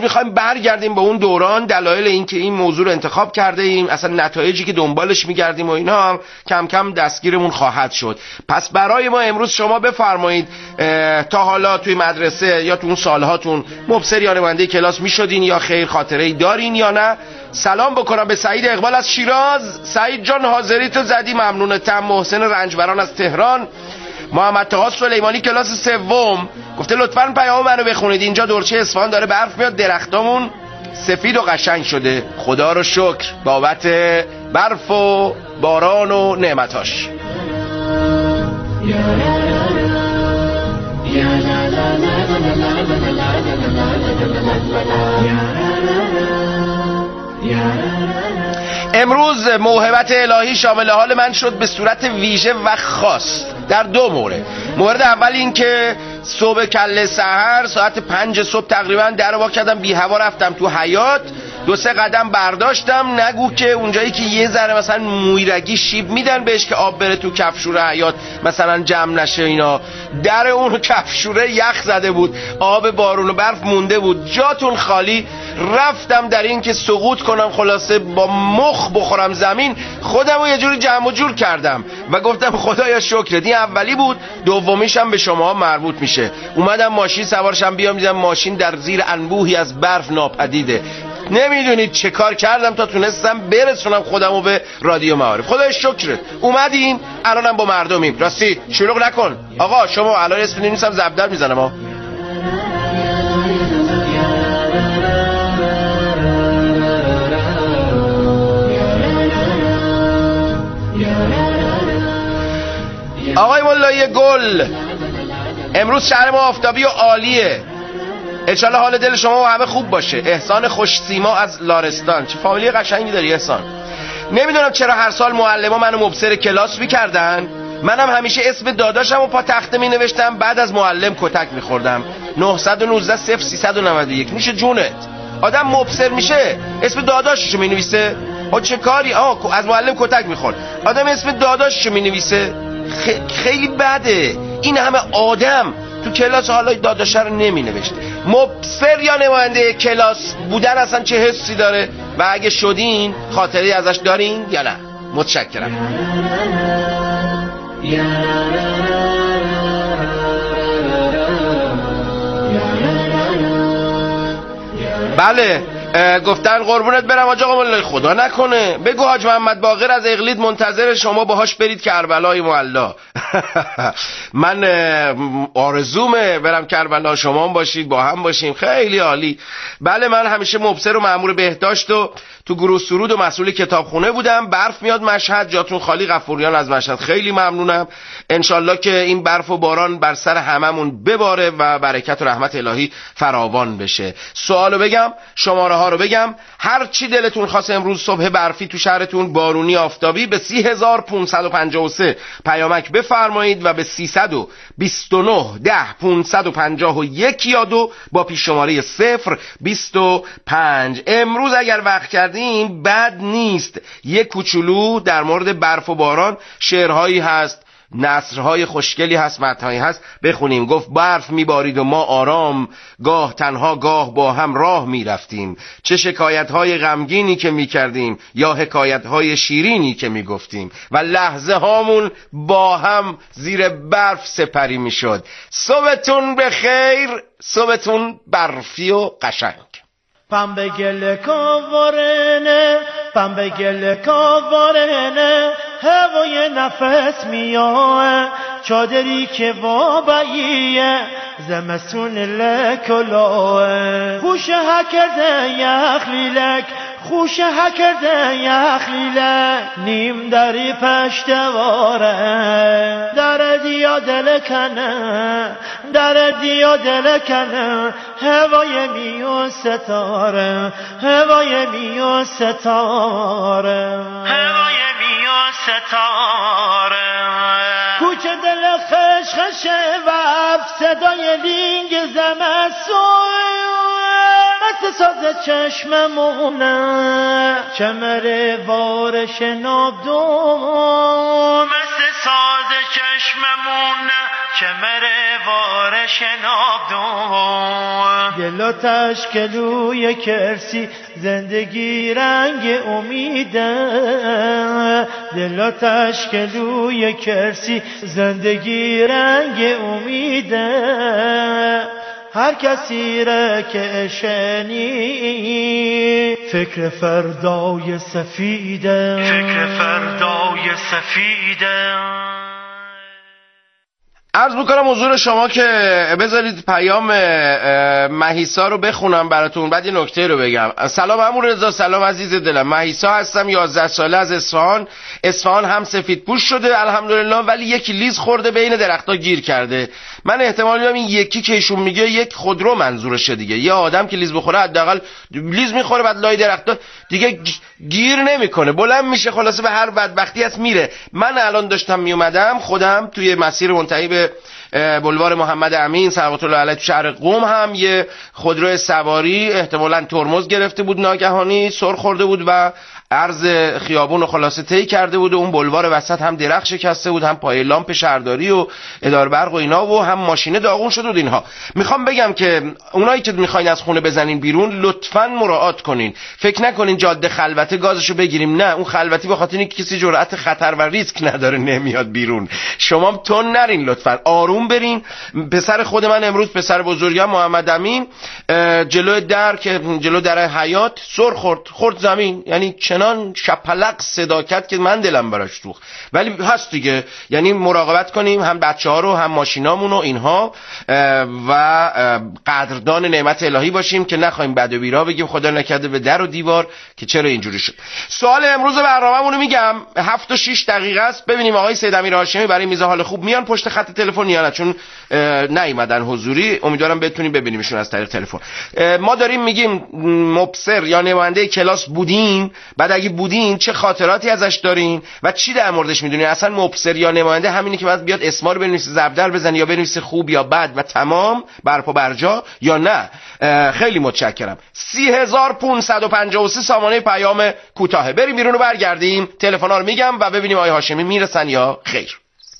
میخوایم برگردیم به اون دوران. دلایل این که این موضوع رو انتخاب کرده ایم، اصلا نتایجی که دنبالش میگردیم و اینا هم کم کم دستگیرمون خواهد شد. پس برای ما امروز شما بفرمایید تا حالا توی مدرسه یا تو اون سالهاتون مبصر یا نماینده کلاس میشدین یا خیر، خاطره‌ای دارین یا نه؟ سلام بکنم به سعید اقبال از شیراز. سعید جان حاضری تو زدی، ممنونتم. محسن رنجبران از تهران. محمد طه سلیمانی کلاس سوم گفته لطفاً پیام منو بخونید، اینجا دورچه اصفهان داره برف میاد، درختامون سفید و قشنگ شده، خدا رو شکر بابت برف و باران و نعمتاش. امروز موهبت الهی شامل حال من شد به صورت ویژه و خاص در دو مورد. مورد اول این که صبح کله سحر ساعت 5 صبح تقریبا در وا کردم، بی هوا رفتم تو حیاط، 2-3 قدم برداشتم، نگو که اونجایی که یه ذره مثلا مویرگی شیب میدن بهش که آب بره تو کفشور حیاط مثلا جمع نشه اینا، در اون کفشوره یخ زده بود، آب بارون و برف مونده بود، جاتون خالی. رفتم در این که سقوط کنم، خلاصه با مخ بخورم زمین، خودم رو یه جوری جمع و جور کردم و گفتم خدایا شکرت. این اولی بود. دومیش هم به شما مربوط میشه. اومدم ماشین سوارشم بیام، دیدم ماشین در زیر انبوهی از برف ناپدیده. نمیدونید چه کار کردم تا تونستم برسونم خودمو به رادیو معارف. خدای شکرت. اومدیم الانم با مردمیم. راستی شلوغ نکن آقا، شما الان اسم نمیسم زبدر میزنم ها. آقای مولایی گل، امروز شهر ما آفتابی و عالیه، انشالله حال دل شما و همه خوب باشه. احسان خوش سیما از لارستان. چه فامیلی قشنگی داری احسان. نمیدونم چرا هر سال معلما منو مبصر کلاس میکردن، منم همیشه اسم داداشم و پا تخته می نوشتم، بعد از معلم کتک میخوردم. 919 0391 میشه جونت. آدم مبصر میشه اسم داداششو می نویسه. چه کاری؟ از معلم کتک میخورد، آدم اسم داداششو می نویسه. خیلی بده. این همه آدم تو کلاس حالا داداشه رو نمی نوشت. مبصر یا نماینده کلاس بودن اصلا چه حسی داره و اگه شدین خاطری ازش دارین یا نه؟ متشکرم. بله گفتن قربونت برم حاج آقا مولایی، خدا نکنه بگو حاج محمد باقر از اقلید منتظر شما، باهاش برید کربلای معلا. من آرزومه برم کربلا، شما هم باشید، با هم باشیم، خیلی عالی. بله من همیشه مبصر و مأمور بهداشت و تو گروه سرود و مسئول کتابخونه بودم. برف میاد مشهد، جاتون خالی. غفوریان از مشهد خیلی ممنونم. انشالله که این برف و باران بر سر هممون بباره و برکت و رحمت الهی فراوان بشه. سوالو بگم، شماره ها رو بگم، هر چی دلتون خواست امروز صبح برفی تو شهرتون، بارونی آفتابی، به 3553 پیامک بفرمایید و به 329 10 551 یا 2 با پیش شماره 025. امروز اگر وقت کردیم بد نیست یک کوچولو در مورد برف و باران شعرهایی هست، نثرهای خوشگلی هست، متنهایی هست، بخونیم. گفت برف میبارید و ما آرام، گاه تنها گاه با هم راه میرفتیم، چه شکایتهای غمگینی که میکردیم یا حکایتهای شیرینی که میگفتیم و لحظه هامون با هم زیر برف سپری میشد. صبحتون بخیر، صبحتون برفی و قشنگ. پنبه گل کاورنه، پنبه گل کاورنه، هوای نفس میاه، چادری که واباییه، زمستون لکلاه، خوش هکرده یخلیلک، خوش هکرده یخلیلک، نیم دری پشتواره، در دیا دل کنه، در دیا دل کنه، هوای میو ستاره، هوای میو ستاره، هوای میو ستاره، کوچه دل خشخشه و صدای لینگ زمستون، مست ساز چشممونه، چمر وارش نابدون، مست ساز چشممونه، چمر وار شنابدون دل و تشکلوی کرسی زندگی رنگ امیده دل و تشکلوی کرسی زندگی رنگ امیده هر کسی را که شنید فکر فردای سفیده فکر فردای سفیده. عرض میکنم حضور شما که بذارید پیام مهیسا رو بخونم براتون، بعد یه نکته رو بگم. سلام عمو رضا. سلام عزیز دلم، مهیسا هستم، 11 ساله از اصفهان هم سفید پوش شده الحمدلله، ولی یکی لیز خورده بین درخت‌ها گیر کرده. من احتمال میدم این یکی که ایشون میگه یک خودرو منظورشه دیگه. یه آدم که لیز بخوره حداقل لیز میخوره بعد لای درخت‌ها دیگه گیر نمیکنه، بلند میشه، خلاصه به هر بدبختی هست میره. من الان داشتم میومدم خودم توی مسیر منتهی به بلوار محمد امین صلوات الله علیه تو شهر قم هم یه خودرو سواری احتمالاً ترمز گرفته بود، ناگهانی سر خورده بود و عرض خیابون رو خلاصه طی کرده بود و اون بلوار وسط هم درخت شکسته بود، هم پای لامپ شهرداری و اداره برق و اینا و هم ماشینه داغون شده بود. اینها میخوام بگم که اونایی که میخواین از خونه بزنین بیرون لطفاً مراعات کنین، فکر نکنین جاده خلوته گازشو بگیریم، نه، اون خلوتی به خاطر اینکه کسی جرأت خطر و ریسک نداره نمیاد بیرون. شما تون نرین لطفاً، آروم برین. پسر خود من امروز، پسر بزرگم محمد امین، جلوی در که جلو در حیاط سر خورد زمین، یعنی چنان شپلق صدا کرد که من دلم براش سوخت. ولی هست دیگه، یعنی مراقبت کنیم، هم بچه‌ها رو هم ماشینامون و اینها، و قدردان نعمت الهی باشیم که نخوایم بد و بیرا بگیم خدا نکرده به در و دیوار که چرا اینجوری شد. سوال امروز برنامه‌مون رو میگم، 7 و 6 دقیقه است. ببینیم آقای سید امیر هاشمی برای میز حال خوب میان پشت خط تلفن یا نه، چون نیومدن حضوری. امیدوارم بتونیم ببینیمشون از طریق تلفن. ما داریم میگیم مبصر یا نماینده کلاس بودین، بعد اگه بودین چه خاطراتی ازش دارین و چی در موردش میدونین؟ اصلا مبصر یا نماینده همینی که بعد بیاد اسما رو بنویسه، ضربدر بزنه، یا بنویسه خوب یا بد و تمام برپا برجا، یا نه؟ خیلی متشکرم. 30553 سامانه پیام کوتاه. بریم بیرون و برگردیم. تلفن‌ها رو میگم و ببینیم آقای هاشمی میرسن یا خیر.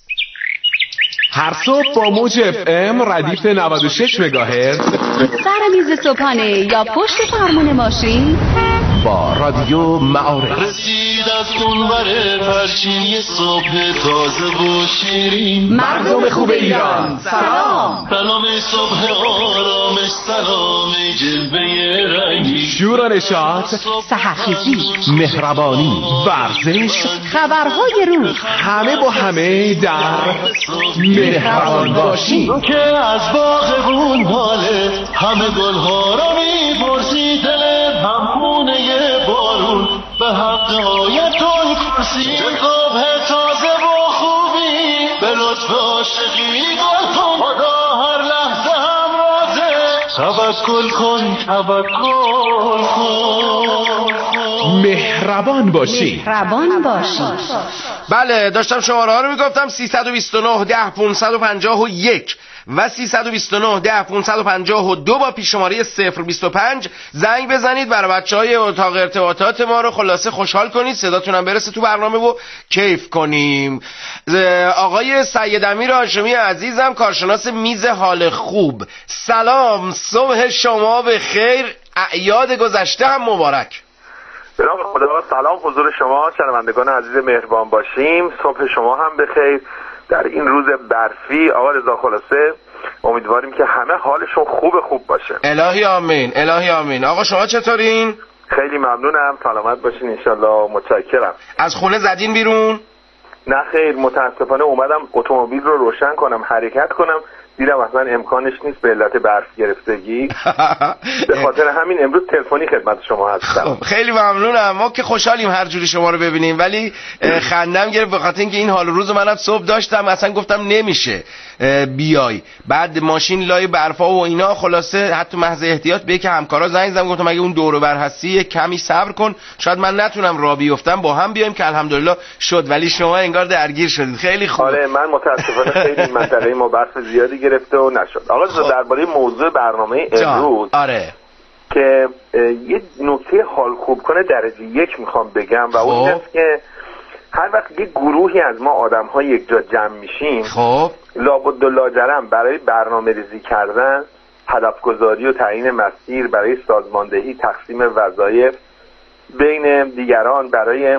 هر صبح با موج FM ردیف 96 مگاهرتز سر میز صبحانه یا پشت فرمون ماشین با رادیو معارف رسید از اونور پرچین صبح تازه و شیرین. مردم خوب ایران سلام، سلام صبح آرامش، سلام جلوه رنگی، شور و نشاط، سحرخیزی، مهربانی، ورزش، خبرهای روز، همه با همه در مهربان باشیم. که از باغبون باله همه گلها را می‌پرسی، دلت همخونه بارون به حق آیتون کرسی. خواب تازه و خوبی به لطف عاشقی گل کن، خدا هر لحظه همرازه. توکل کن توکل کن، مهربان باشی. مهربان باشی. بله، داشتم شماره ها رو میگفتم. 329 10 551 و 329 10 552 با پیش شماره 025 زنگ بزنید برای بچهای اتاق ارتباطات ما رو خلاصه خوشحال کنید، صداتون هم برسه تو برنامه و کیف کنیم. آقای سید امیر هاشمی عزیزم، کارشناس میز حال خوب، سلام، صبح شما به خیر، اعیاد گذشته هم مبارک. به نام خدا. سلام حضور شما شنوندگان عزیز، مهربان باشیم. صبح شما هم بخیر در این روز برفی. آقا رضا، خلاصه امیدواریم که همه حالشون خوب باشه. الهی آمین، الهی آمین. آقا شما چطورین؟ خیلی ممنونم، سلامت باشین انشالله. متشکرم. از خونه زدین بیرون؟ نه خیر، متاسفانه اومدم اتومبیل رو روشن کنم، حرکت کنم، دیدم اصلا امکانش نیست به علت برف گرفتگی. به خاطر همین امروز تلفنی خدمت شما هستم. خیلی ممنونم. ما که خوشحالیم هر جوری شما رو ببینیم، ولی خندم گرفت به خاطر اینکه این حال روز منم صبح داشتم، اصلا گفتم نمیشه بیای، بعد ماشین لای برفا و اینا، خلاصه حتی محض احتیاط به یک همکارا زنگ زدم گفتم اگه اون دور و بر هستی کمی صبر کن، شاید من نتونم راه بیفتم، با هم بیایم، که الحمدلله شد. ولی شما انگار درگیر شدید. خیلی خوب. آره، من متاسفانه خیلی منطقه ما برف زیادی گرفته و نشد. آقا درباره موضوع برنامه امروز آره که یه نکته حال خوب کنه درجه 1 میخوام بگم و اون است که هر وقت یک گروهی از ما آدم‌ها یک جا جمع میشیم، خب لابد و لاجرم برای برنامه‌ریزی کردن، هدفگذاری و تعیین مسیر، برای سازماندهی، تقسیم وظایف بین دیگران، برای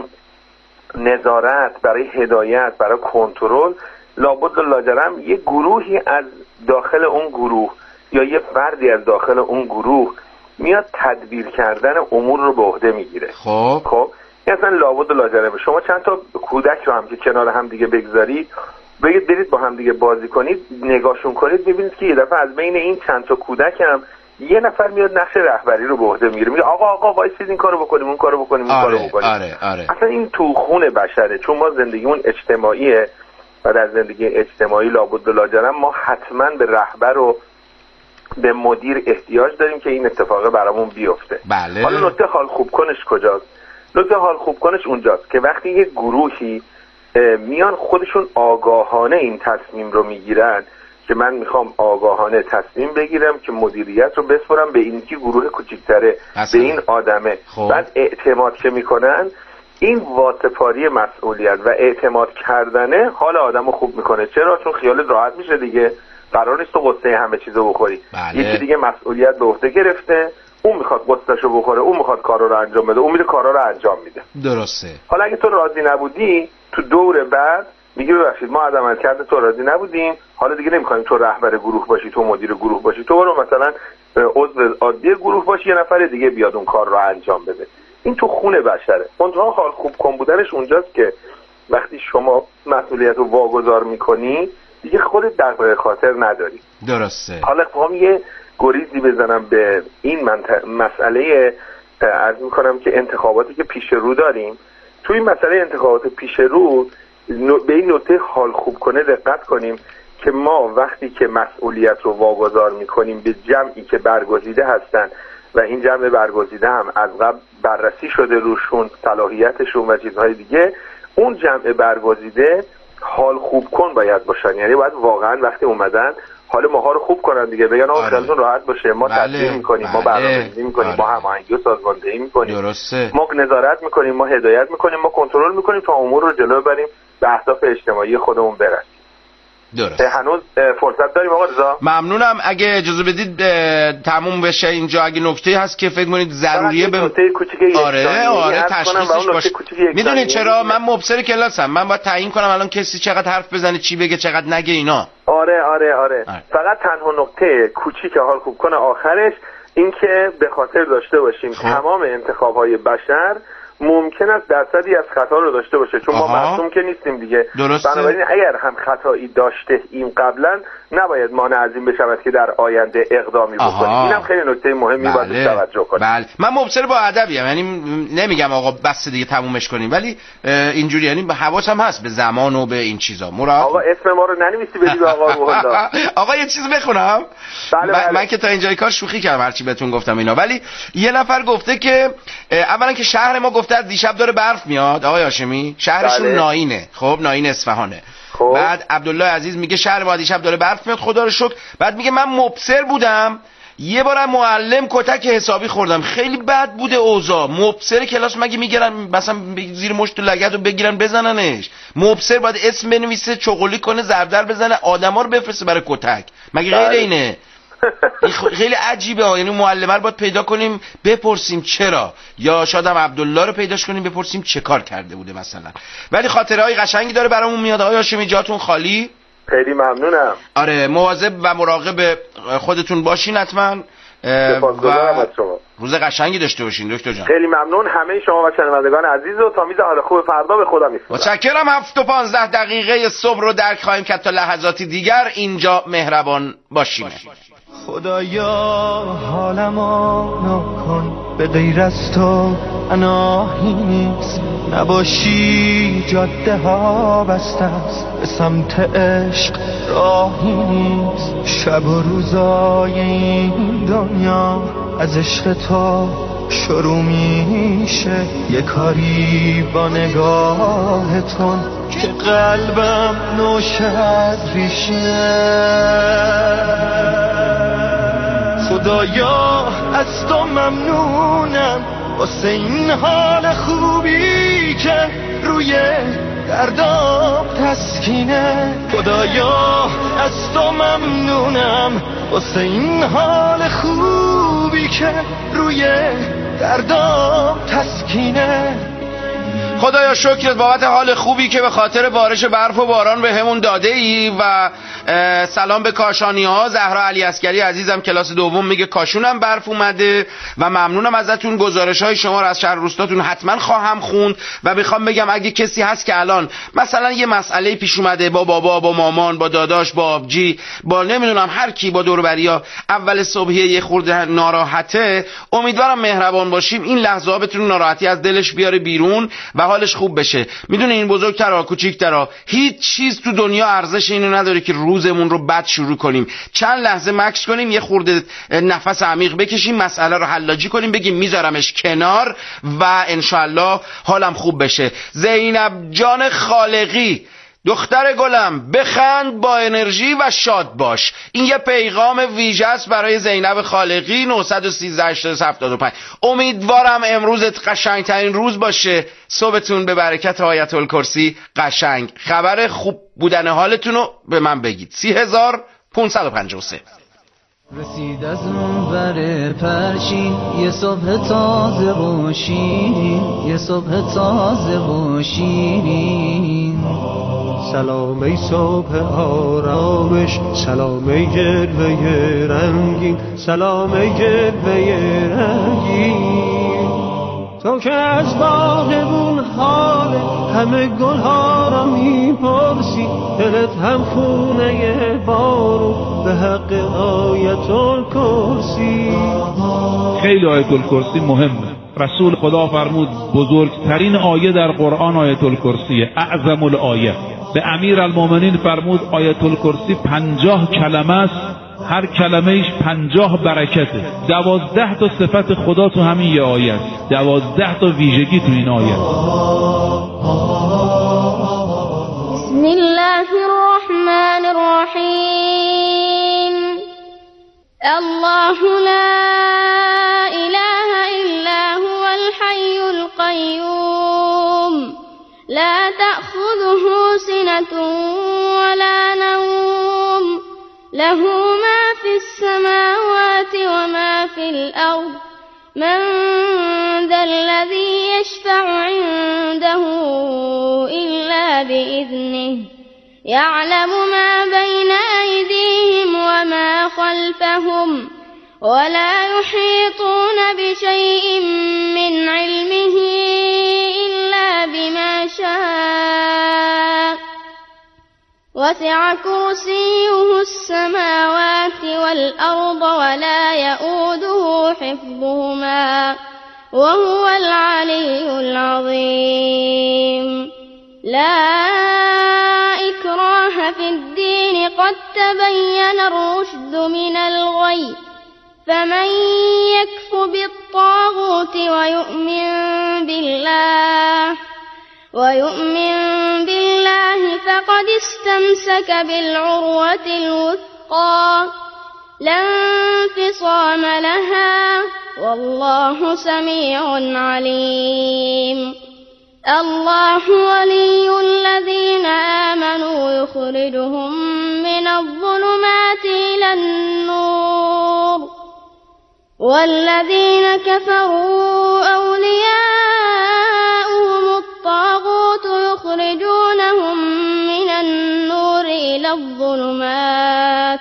نظارت، برای هدایت، برای کنترل، لابد و لاجرم یک گروهی از داخل اون گروه یا یه فردی از داخل اون گروه میاد تدبیر کردن امور رو به عهده میگیره. خب این اصلا لابد و لاجرمه. شما چند تا کودک رو هم که کنار هم دیگه بگذارید، بگید برید با هم دیگه بازی کنید، نگاهشون کنید، ببینید که یه دفعه از بین این چند تا کودک هم یه نفر میاد نقش رهبری رو به عهده میگیره، میگه آقا وایسید این کارو بکنیم، اون کارو بکنیم، این کارو بکنیم. آره. اصلا این تو خون بشره، چون ما زندگیمون اجتماعیه و در زندگی اجتماعی لابد و لاجرم ما حتما به رهبر و به مدیر احتیاج داریم که این اتفاق برامون بیفته. بله. حالا نکته حال خوب کنش کجاست؟ نکته حال خوب کنش اونجاست که وقتی یک گروهی میان خودشون آگاهانه این تصمیم رو میگیرن که من میخوام آگاهانه تصمیم بگیرم که مدیریت رو بسپارم به این که گروه کوچیک‌تره، به این آدمه. بعد اعتماد که میکنن، این واسطه‌پاری مسئولیت و اعتماد کردنه حال آدمو خوب میکنه. چرا؟ چون خیالت راحت میشه دیگه، قرار نیست تو قصه همه چیزو بخوری. یکی دیگه مسئولیت به عهده گرفته، اون میخواد قصه‌شو بخوره، اون میخواد کارا رو انجام بده، اون میره کارا رو انجام میده. درسته. حالا اگه تو راضی نبودی، تو دور بعد میگی ببخشید ما از عملکرد تو راضی نبودیم، حالا دیگه نمیخوایم تو رهبر گروه باشی، تو مدیر گروه باشی، تو برو مثلا عضو عادی گروه باشی، یه نفر دیگه بیاد اون کار رو انجام بده. این تو خون بشره. منتها حال خوب کن بودنش اونجاست که وقتی شما مسئولیت رو واگذار میکنی دیگه خودت دغدغه خاطر نداری. درسته. حالا میخوام یه گریزی بزنم به این مسئله، عرض میکنم که انتخاباتی که پیش رو داریم. تو این مسئله انتخابات پیش رو به این نکته حال خوب کنه دقت کنیم که ما وقتی که مسئولیت رو واگذار میکنیم به جمعی که برگزیده هستن و این جمع برگزیده هم از قبل بررسی شده روشون صلاحیتشون و چیزهای دیگه، اون جمع برگزیده حال خوب کن باید باشن. یعنی باید واقعا وقتی اومدن حال ماها رو خوب کنن دیگه، بگن آقا خیالتون راحت باشه، ما تدبیر میکنیم، ما برنامه‌ریزی میکنیم، ما هماهنگی و سازماندهی میکنیم، درسته، ما نظارت میکنیم، ما هدایت میکنیم، ما کنترل میکنیم تا امور رو جلو ببریم به اهداف اجتماعی خودمون برسیم. درسته. هنوز فرصت داریم آقا رضا؟ ممنونم. اگه اجازه بدید تموم بشه اینجا، اگه نکته‌ای هست که فکر کنید ضروریه به نکته کوچیکی آره تشخیصش باشه. میدونید چرا من مبصر کلاسم، من باید تعیین کنم الان کسی چقدر حرف بزنه، چی بگه، چقدر نگه اینا. آره. فقط تنها نکته کوچیک حال خوب کنه آخرش این که به خاطر داشته باشیم تمام انتخاب‌های بشر ممکن است درصدی از خطا رو داشته باشه، چون ما معصوم که نیستیم دیگه. بنابراین اگر هم خطایی داشته این قبلا نباید مانع از این بشود که در آینده اقدامی بکنیم. اینم خیلی نکته مهمی باید توجه کنیم. بله. من مبصر با ادبیم، یعنی نمیگم آقا بس دیگه تمومش کنیم، ولی اینجوری یعنی حواسم هست به زمان و به این چیزا. آقا اسم ما رو ننویسی بدی به آقا روح الله. آقا یه چیز بخونم. بله. من که تا اینجای کار شوخی کردم هرچی بهتون گفتم اینا، ولی یه نفر گفته که اولا که شهر ما گفته از دیشب داره برف میاد آقای هاشمی، شهرشون ناینه. خب ناین اصفهانه. بعد عبدالله عزیز میگه شهر ما دیشب داره برف میاد خدا رو شکر. بعد میگه من مبصر بودم، یه بارم معلم کتک حسابی خوردم، خیلی بد بوده اوضاع. مبصر کلاس مگه میگیرن مثلا زیر مشت و لگد رو بگیرن بزننش؟ مبصر باید اسم بنویسه، چغلی کنه، زردر بزنه، آدما رو بفرسته برای کتک. مگه غیر اینه؟ خیلی عجیبه. یعنی معلمه رو باید پیدا کنیم بپرسیم چرا، یا شاید هم عبدالله رو پیداش کنیم بپرسیم چه کار کرده بوده مثلا. ولی خاطره های قشنگی داره برامون میاد. آقای هاشمی جاتون خالی. خیلی ممنونم. آره مواظب و مراقب خودتون باشین حتما و روز قشنگی داشته باشین دکتر جان. خیلی ممنون همه شما و شنوندگان عزیز و تا میز حال خوب فردا به خدا میسپارم. متشکرم. 7:15 صبح رو درک خواهیم کرد تا لحظاتی دیگر. اینجا مهربان باشیم. خدایا حالمو نکن، به غیر از تو اناهی نیست، نباشی جاده ها بسته است، به سمت عشق راهی نیست، شب و روزای این دنیا از عشق تو شروع میشه، یه کاری با نگاهتون که قلبم نوشد ریشه. خدایا از تو ممنونم واسه این حال خوبی که روی دردام تسکینه. خدایا از تو ممنونم واسه این حال خوبی که روی دردام تسکینه. خدایا شکرت بابت حال خوبی که به خاطر بارش برف و باران به همون داده ای. و سلام به کاشانی ها. زهرا علی عسکری عزیزم کلاس دوم میگه کاشونم برف اومده و ممنونم ازتون. گزارش های شما رو از شهر روستاتون حتما خواهم خوند و میخوام بگم اگه کسی هست که الان مثلا یه مسئله پیش اومده با بابا، با مامان، با داداش، با آبجی، با نمیدونم هر کی، با دور و بریا، اول صبحیه یه خورده ناراحته، امیدوارم مهربان باشیم این لحظه ها بتونیم ناراحتی از دلش بیاره بیرون و حالش خوب بشه. میدونه این بزرگترا کوچیکترا هیچ چیز تو دنیا ارزش اینو نداره که روزمون رو بد شروع کنیم. چند لحظه مکث کنیم، یه خورده نفس عمیق بکشیم، مسئله رو حلاجی کنیم، بگیم میذارمش کنار و انشالله حالم خوب بشه. زینب جان خالقی، دختر گلم، بخند، با انرژی و شاد باش. این یه پیغام ویژه است برای زینب خالقی. 913 امیدوارم امروزت قشنگترین روز باشه. صبحتون به برکت آیت الکرسی قشنگ. خبر خوب بودن حالتون رو به من بگید. 30553. رسید از منور پرشین یه صبح تازه و شیرین، یه صبح تازه و شیرین. سلام ای صبح آرامش، سلام ای جلوه رنگین، سلام ای جلوه رنگین. تو که از باغبون حال همه گلها را میپرسی، دلت هم خونه بارو به حق آیت الکرسی. خیلی آیت الکرسی مهمه. رسول خدا فرمود بزرگترین آیه در قرآن آیت الکرسیه، اعظم الآیه. به امیرالمومنین فرمود آیت الکرسی 50 کلمه است، هر کلمه ایش 50 برکته. 12 تا صفت خدا تو همین یه آیه است، 12 تا ویژگی تو این آیه. بسم الله الرحمن الرحیم. الله لا اله الا هو الحي القيوم لا تأخذه سنة ولا نوم له ما في السماوات وما في الأرض من ذا الذي يشفع عنده إلا بإذنه يعلم ما بين أيديهم وما خلفهم ولا يحيطون بشيء من علمه إلا بما شاء وسع كرسيه السماوات والأرض ولا يؤوده حفظهما وهو العلي العظيم. لا إكراه في الدين قد تبين الرشد من الغي فمن يكف بالطاغوت ويؤمن بالله فقد استمسك بالعروة الوثقى لا انفصام لها والله سميع عليم. الله ولي الذين آمنوا يخرجهم من الظلمات إلى النور والذين كفروا أولياؤهم الطاغوت يخرجونهم من النور إلى الظلمات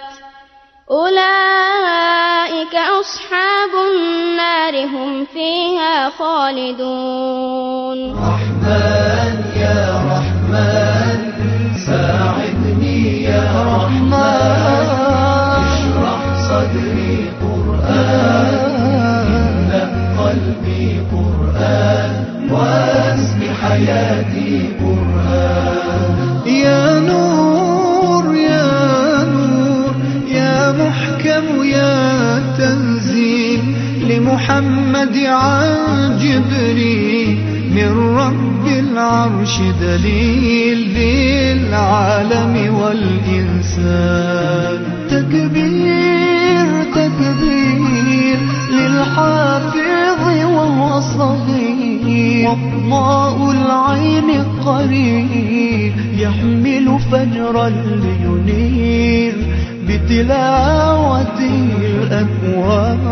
أولئك أصحاب النار هم فيها خالدون. رحمن يا رحمن ساعدني يا رحمن اشرح صدري قرآن املأ قلبي قرآن واسق حياتي قرآن. يا نور يا نور يا محكم يا تنزيل لمحمد عن جبريل من رب العرش دليل للعالم والإنسان. تكبير تكبير للحافظ وهو صغير وضاء العين قريب يحمل فجرا لينير بتلاوته الأكوان.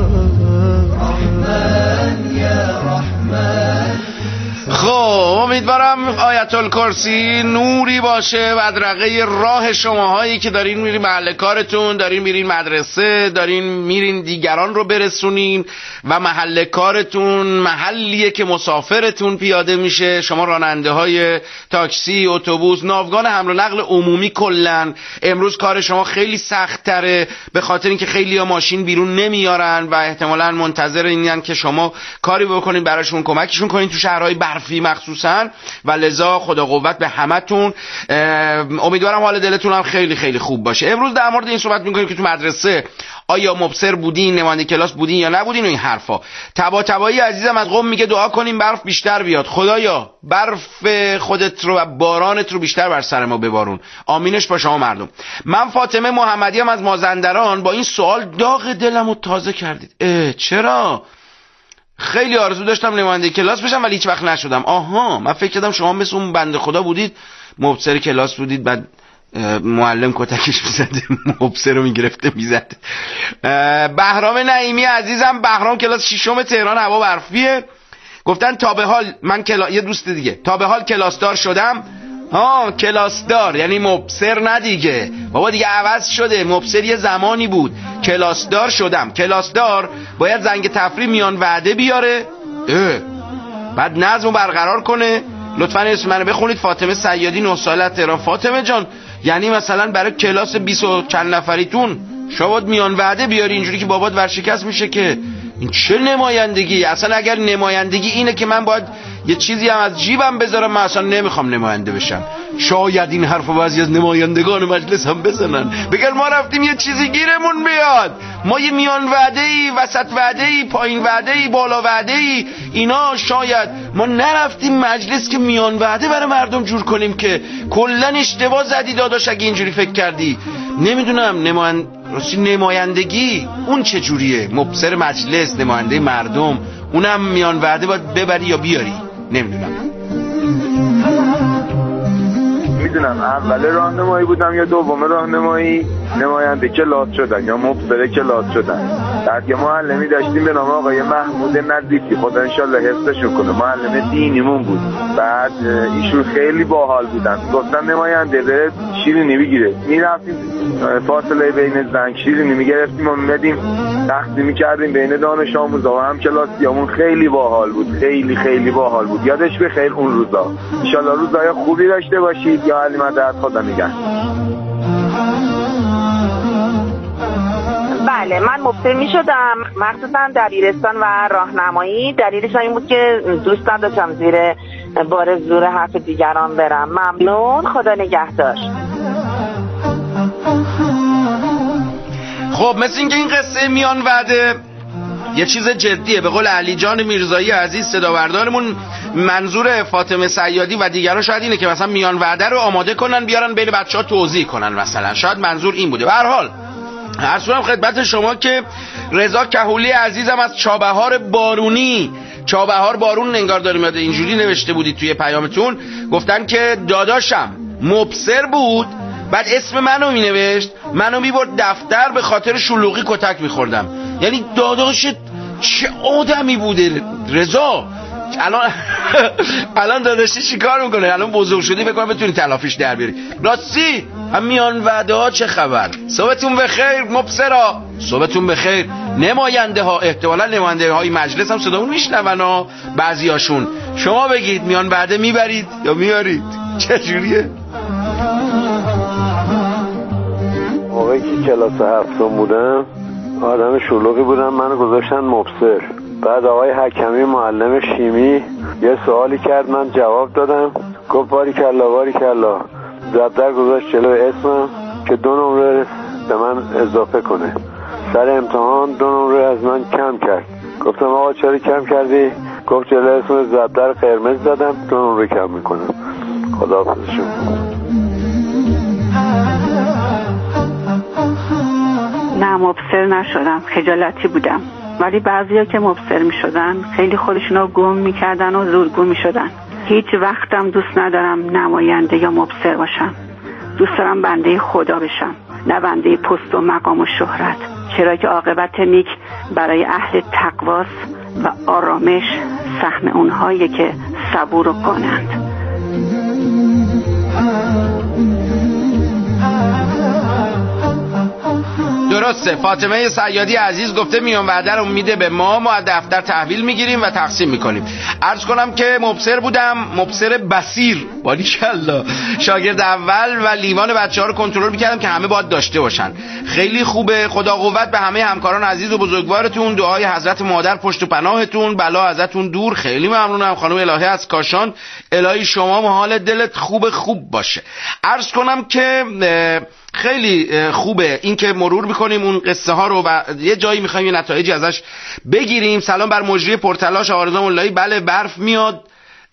رحمن يا رحمن. خب امیدوارم آیت الکرسی نوری باشه بدرقه راه شماهایی که دارین میرین محل کارتون، دارین میرین مدرسه، دارین میرین دیگران رو برسونین و محل کارتون محلیه که مسافرتون پیاده میشه. شما راننده های تاکسی، اتوبوس، ناوگان حمل و نقل عمومی کلن امروز کار شما خیلی سخت تره به خاطر اینکه خیلی ها ماشین بیرون نمیارن و احتمالاً منتظر اینن که شما کاری بکنین براشون، کمکشون کنین تو شهرهای برفی مخصوصا و لذا خدا قوت به همتون. امیدوارم حال دلتون هم خیلی خیلی خوب باشه. امروز در مورد این صحبت میکنیم که تو مدرسه آیا مبصر بودین، نماینده کلاس بودین یا نبودین و این حرفا. طباطبایی عزیزم از قم میگه دعا کنیم برف بیشتر بیاد. خدایا برف خودت رو و بارانت رو بیشتر بر سر ما ببارون. آمینش با شما مردم. من فاطمه محمدی هم از مازندران با این سوال داغ دلمو تازه کردید. چرا؟ خیلی آرزو داشتم نماینده کلاس بشم ولی هیچ وقت نشدم. آها، من فکر کردم شما مثل اون بنده خدا بودید مبصر کلاس بودید بعد معلم کتکش میزده مبصر رو میگرفته میزد. بهرام نعیمی عزیزم، بهرام کلاس ششم تهران، هوا برفیه. گفتن تا به حال من یه دوست دیگه تا به حال کلاسدار شدم. کلاسدار یعنی مبصر نه دیگه بابا، دیگه عوض شده. مبصر یه زمانی بود، کلاسدار شدم. کلاسدار باید زنگ تفریح میان وعده بیاره، بعد نظم برقرار کنه. لطفاً اسم منو بخونید، فاطمه صیادی 9 ساله تهران. فاطمه جان یعنی مثلا برای کلاس 20 و چند نفریتون شما باید میان وعده بیاری، اینجوری که بابات ورشکست میشه که این چه نمایندگی؟ اصلا اگر نمایندگی اینه که من باید یه چیزی هم از جیبم بذارم، من اصلا نمیخوام نماینده بشم. شاید این حرف بعضی از نمایندگان مجلس هم بزنن، بگن ما رفتیم یه چیزی گیرمون بیاد، ما یه میان وعده‌ای، وسط وعده‌ای، پایین وعده‌ای، بالا وعده‌ای، اینا شاید ما نرفتیم مجلس که میان وعده برای مردم جور کنیم که کلن اشتباه زدی داداش اگه اینجوری فکر کردی. نمیدونم نمایندگی اون چه جوریه؟ مبصر مجلس، نماینده مردم، اونم میان وعده باید ببری یا بیاری؟ نمیدونم. میدونم اول راهنمایی بودم یا دوم راهنمایی نماینده کلاس شدن یا مبصر کلاس شدن. بعد یه معلمی داشتیم به نام آقای محمود نظیفی، خدا انشالله حفظشون کنه، معلم دینیمون بود. بعد ایشون خیلی باحال بودن، گفتن نماینده بره شیرینی بگیره. میرفتیم فاصله بین زنگ شیرینی میگرفتیم و میمدیم تقسیم میکردیم بین دانش آموزا و هم کلاسیامون. خیلی باحال بود، خیلی خیلی باحال بود. یادش بخیر اون روزا. انشالله روزای خوبی داشته باشید. یا علی مدد، خدا نگهدار. بله، من مبصر می شدم مخصوصا دبیرستان و راهنمایی. دلیلش این بود که دوست نداشتم زیر بار زور حرف دیگران برم. ممنون، خدا نگهدار. خب مثل اینکه این قصه میان وعده یه چیز جدیه. به قول علی جان میرزایی عزیز صداوردارمون، منظور فاطمه صیادی و دیگران شاید اینه که مثلا میان وعده رو آماده کنن بیارن بین بچه‌ها توضیح کنن، مثلا شاید منظور این بوده. به هر حال عرضم خدمت شما که رضا کهولی عزیزم از چابهار بارونی، چابهار بارون انگار داریم یاد، اینجوری نوشته بودید توی پیامتون، گفتن که داداشم مبصر بود بعد اسم منو می نوشت، منو می برد دفتر، به خاطر شلوغی کتک می خوردم. یعنی داداشت چه آدمی بوده رضا. الان داداشی چی کار میکنه؟ الان بزرگ شدی بکنم بتونی تلافیش در بیاری. راستی هم میان وعده ها چه خبر؟ صبحتون بخیر مبصرا، صبحتون بخیر نماینده ها. احتمالا نماینده های مجلس هم صدامون میشنون ها بعضی هاشون. شما بگید میان وعده میبرید یا میارید؟ چه جوریه؟ موقعی که کلاس هفتم بودم آدم شلوغی بودم، منو گذاشتن مبصر. بعد آقای حکمی معلم شیمی یه سوالی کرد، من جواب دادم، گفت باریکلا. دفتر گذاشت جلو اسمم که 2 نمره به من اضافه کنه. سر امتحان 2 نمره از من کم کرد. گفتم آقا چرا کم کردی؟ گفت جلو اسم دفتر قرمز زدم 2 نمره کم میکنم. خداحافظ شما. نه مبصر نشدم، خجالتی بودم. ولی بعضیا که مبصر می شدن خیلی خودشونو گم می کردن و زورگو می شدن. هیچ وقتم دوست ندارم نماینده یا مبصر باشم. دوست دارم بنده خدا بشم، نه بنده پست و مقام و شهرت، چرا که عاقبت نیک برای اهل تقواست و آرامش سهم اونهایی که صبور و قانند. درسته. فاطمه سیادی عزیز گفته میان وعده رو میده به ما از دفتر تحویل میگیریم و تقسیم میکنیم. عرض کنم که مبصر بودم، مبصر بصیر، باریکلا. شاگرد اول و لیوان بچه‌ها رو کنترل میکردم که همه باید داشته باشن. خیلی خوبه. خدا قوت به همه همکاران عزیز و بزرگوارتون. دعای حضرت مادر پشت و پناهتون، بلا ازتون دور. خیلی ممنونم خانم الهی از کاشان. الهی شما حال دلت خوب باشه. عرض کنم که خیلی خوبه این که مرور میکنیم اون قصه ها رو و یه جایی میخوایم یه نتایجی ازش بگیریم. سلام بر مجری پرتلاش آرزو مولایی. بله برف میاد.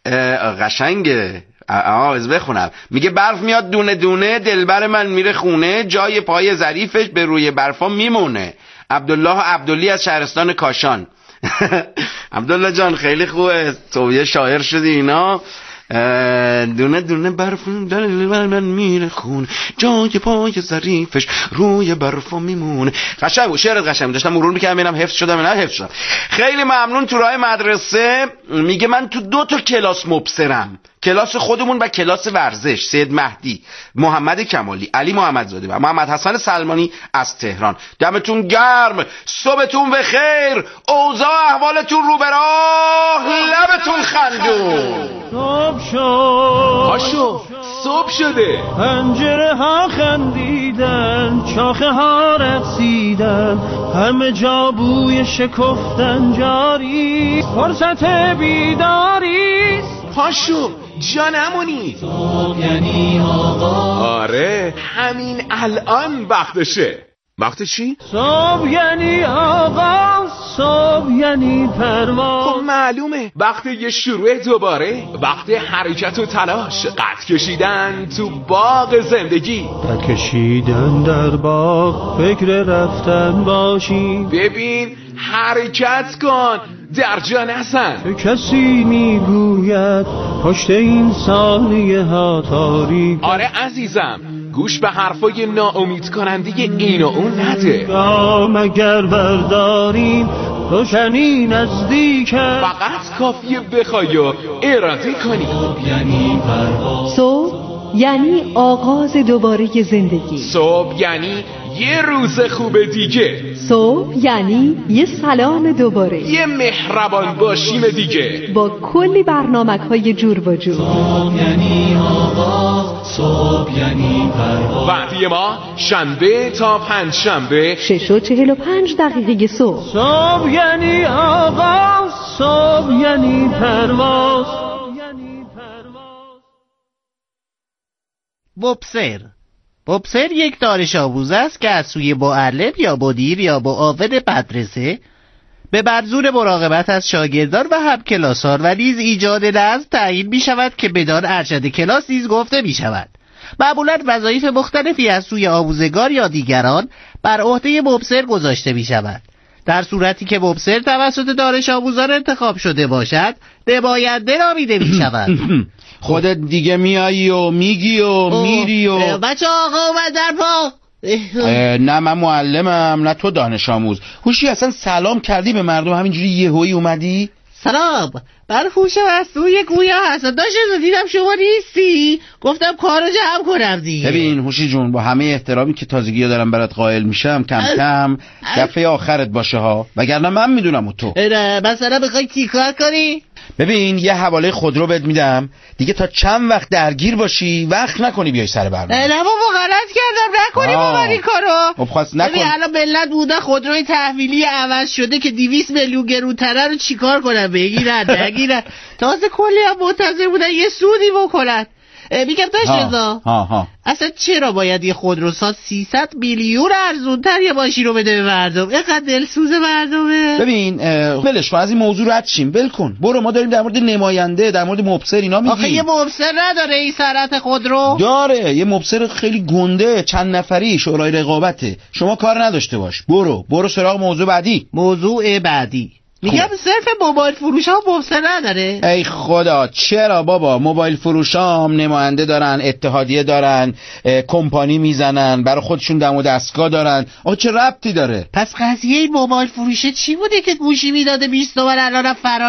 قشنگه. از بخونم. میگه برف میاد دونه دونه، دلبر من میره خونه، جای پای ظریفش به روی برفا میمونه. عبدالله عبدلی از شهرستان کاشان. عبدالله جان خیلی خوبه، تو یه شاعر شدی اینا. دونه دونه برف دلبر من میره خون، جای پای ظریفش روی برفا میمونه. قشنگ شعر قشنگ داشتم مرور میکردم ببینم حفظ شدم نه حفظ شدم. خیلی ممنون. تو راه مدرسه میگه من تو 2 کلاس مبصرم، کلاس خودمون و کلاس ورزش. سید مهدی، محمد کمالی، علی محمدزاده و محمد حسن سلمانی از تهران. دمتون گرم، صبحتون بخیر، اوضاع احوالتون رو به راه، لبتون خندون. صبح شد، پاشو صبح شده. پنجره ها خندیدن، شاخه ها رقصیدن، همه جا بوی شکفتن جاری، فرصت بیداری. پاشو جانمونی. صبح یعنی آغاز. آره همین الان وقتشه. وقت چی؟ صبح یعنی آغاز، صبح یعنی پرواز. خب معلومه وقت یه شروع دوباره، وقت حرکت و تلاش، قد کشیدن تو باغ زندگی. قد کشیدن در باغ، فکر رفتن باشی. ببین حرکت کن، در جا نزن. کسی میگوید پشت این ثانیه ها تاریک. آره عزیزم، گوش به حرفای ناامید کننده این و اون نده. مگر برداریم روشنی نزدیکه، فقط کافیه بخوای و اراده کنی. صبح یعنی آغاز دوباره زندگی. صبح یعنی یه روز خوب دیگه. صبح یعنی یه سلام دوباره، یه مهربان باشیم دیگه با کلی برنامه‌های جور و جور. صبح یعنی آغاز، صبح یعنی پرواز. وقتی ما شنبه تا پنجشنبه 6:45 صبح. صبح یعنی آغاز، صبح یعنی پرواز. مبصر یک دانش آموز است که از سوی معلم یا مدیر یا معاون مدرسه به منظور مراقبت از شاگردان و همکلاسان و نیز ایجاد نظم تعیین می شود که بدان ارشد کلاس نیز گفته می شود. معمولاً وظایف مختلفی از سوی آموزگار یا دیگران بر عهده مبصر گذاشته می شود. در صورتی که مبصر توسط دانش آموزان انتخاب شده باشد، نماینده نامیده می شود. خودت دیگه میایی و میگی و میری و بچه آقا اومد در پا. نه من معلمم نه تو دانش آموز. هوشی اصلا سلام کردی به مردم همینجوری یهویی اومدی؟ سلام، بر هوشم از توی گویا هستم. داشتم دیدم شما نیستی، گفتم کارو جمع کنم دیگه. ببین هوشی جون، با همه احترامی که تازگی دارم برات قائل میشم، کم کم دفعه آخرت باشه ها، وگرنه من میدونم و تو. مثلا بخوای چی کار کنی؟ ببین یه حواله خودرو بهت میدم دیگه، تا چند وقت درگیر باشی وقت نکنی بیای سر برنامه. نه بابا غلط کردم، نکنی بابا این کارو. خب نکن. ببین الان ملت بوده خودروی تحویلی عوض شده که 200 میلیون گرون‌تره رو چیکار کنن؟ بگیرن نگیرن. تازه کلی هم منتظر بودن یه سودی بکنن. میگم داشت رضا اصلا چرا باید یه خودروساز 300 میلیون ارزونتر یه ماشین رو بده به مردم؟ اینقدر دلسوز مردمه. ببین ولش کن، از این موضوع رد شیم، ول کن. برو، ما داریم در مورد نماینده، در مورد مبصر اینا میگیم. آخه یه مبصر نداره این صنعت خودرو؟ داره، یه مبصر خیلی گنده، چند نفری، شورای رقابته. شما کار نداشته باش. برو سراغ موضوع بعدی. موضوع بعدی میگم صرف موبایل فروش ها مبصر نداره؟ ای خدا چرا بابا، موبایل فروش ها هم نماینده دارن، اتحادیه دارن، کمپانی میزنن، برای خودشون دم و دستگاه دارن. چه ربطی داره؟ پس قضیه موبایل فروشه چی بوده که گوشی میداده 20 تومن الان فرار